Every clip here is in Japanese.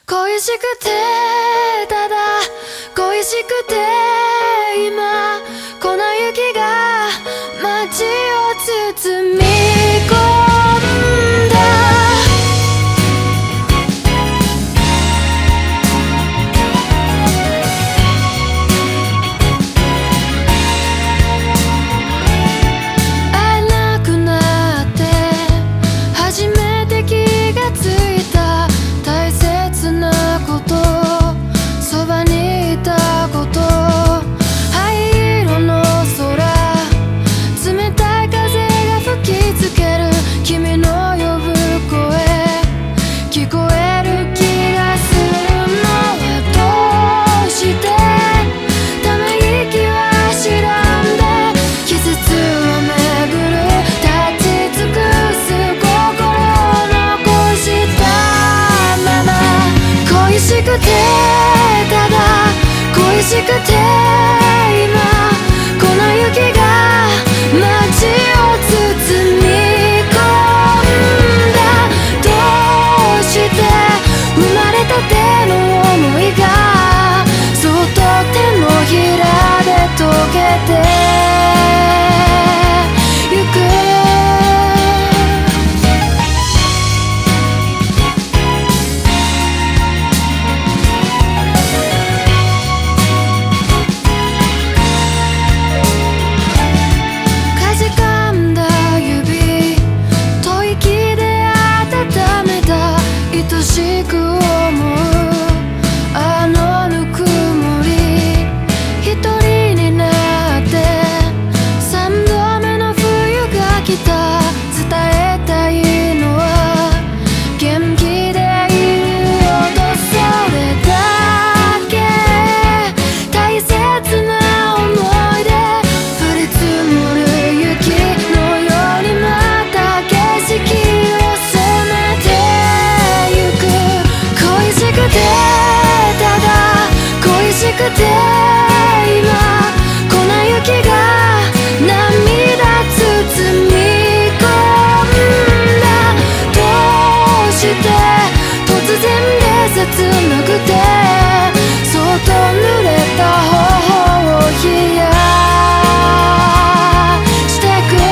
恋しくてただ恋しくて今粉雪が街を包み込んだ会えなくなって初めて気がついた大切なことそばにいたこと灰色の空冷たい風が吹きつける君の呼ぶ声聞こえる気がするのはどうしてため息は白んで季節をめぐる立ち尽くす心を残したまま恋しくてただ恋しくて今粉雪が街を包み込んだどうして生まれたての想いがそっと手のひらで溶けてゆくかじかんだ指吐息で温めた愛しく思うあのぬくもり一人になって三度目の冬が来た伝えたいのは元気でいるよとそれだけ大切な思い出降り積もる雪のようにまた景色を染めてゆく恋しくてただ恋しくて今粉雪が涙包み込んだどうして突然で切なくてそっと濡れた頬を冷やして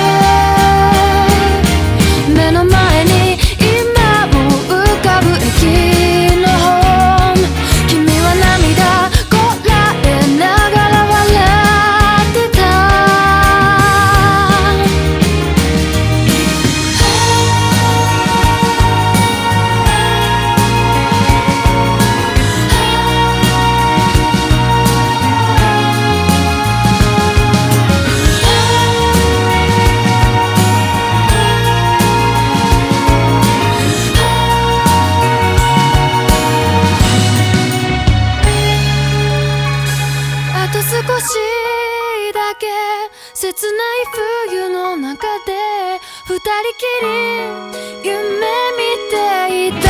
く目の前に今も浮かぶ駅のホーム君は涙こらえながら笑ってたあと少しだけ切ない冬の中で二人きり夢見ていた